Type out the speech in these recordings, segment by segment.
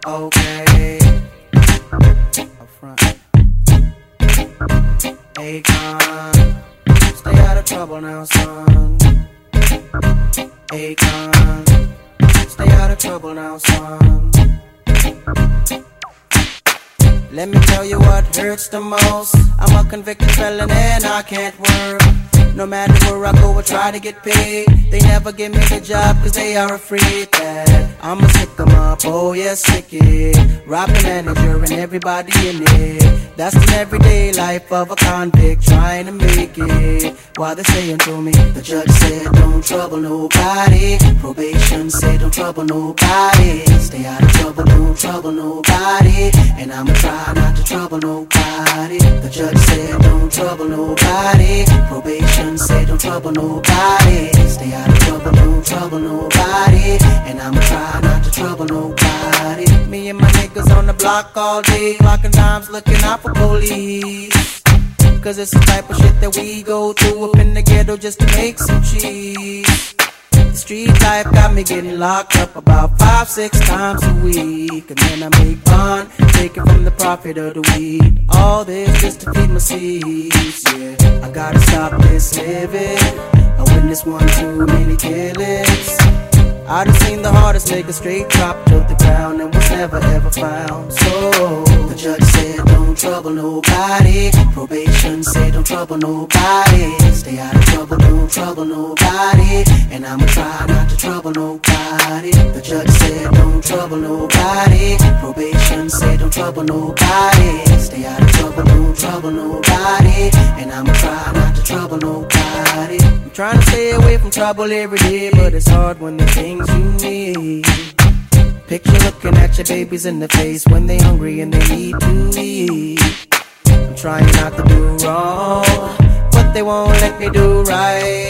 Okay. Up front. Akon. Stay out of trouble now, son. Akon. Stay out of trouble now, son. Let me tell you what hurts the most. I'm a convicted felon and I can't work. No matter where I go, I try to get paid. They never give me the job cause they are afraid that I'ma stick them up, oh yes, stick it. Rob the manager and everybody in it. That's the everyday life of a convict trying to make it. While they're saying to me, the judge said don't trouble nobody. Probation said don't trouble nobody. Stay out of trouble, don't trouble nobody. And I'ma try not to trouble nobody. The judge said don't trouble nobody. Probation said don't trouble nobody. Stay out of trouble, don't trouble nobody. And I'ma try not to trouble nobody. Me and my niggas on the block all day, clocking times, looking out for police. Cause it's the type of shit that we go through up in the ghetto just to make some cheese. The street life got me getting locked up about 5-6 times a week. And then I make fun, taking from the profit of the weed. All this just to feed my seeds, yeah. I gotta stop this living. I witnessed one too many killings. I done seen the hardest nigga straight drop to the ground and was never ever found. So the judge said don't trouble nobody. Probation said don't trouble nobody. Stay out of trouble, don't trouble nobody. And I'ma try not to trouble nobody. The judge said don't trouble nobody. Probation said don't trouble nobody. Stay out of trouble, don't trouble nobody. And I'ma try not to trouble nobody. I'm trying to stay away from trouble every day, but it's hard when the things you need. Picture looking at your babies in the face when they hungry and they need to eat. I'm trying not to do wrong, but they won't let me do right.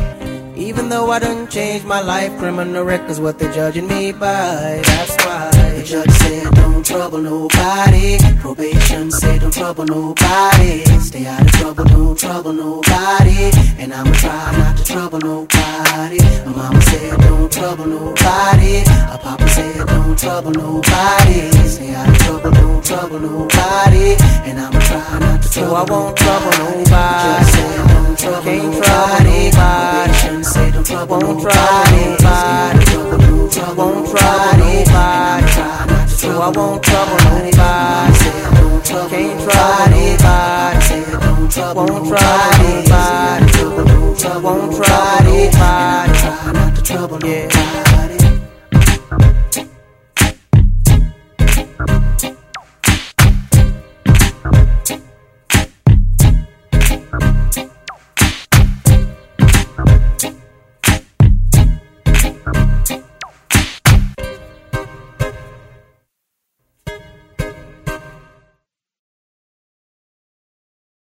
Even though I done changed my life, criminal record's what they're judging me by. That's why the judge said don't trouble nobody. Probation said don't trouble nobody. Stay out of trouble, don't trouble nobody. And I'ma try not to trouble nobody. My mama said don't trouble nobody. Her papa said don't trouble nobody. Stay out of trouble, don't trouble nobody. And I'ma try not to trouble nobody. So I won't trouble nobody. The judge said don't trouble Can't nobody. trouble nobody. Say don't trouble Won't nobody. trouble nobody. Won't trouble nobody. So I won't trouble nobody. Can't trouble nobody. Won't trouble Won't nobody. trouble nobody. Won't trouble nobody. Yeah.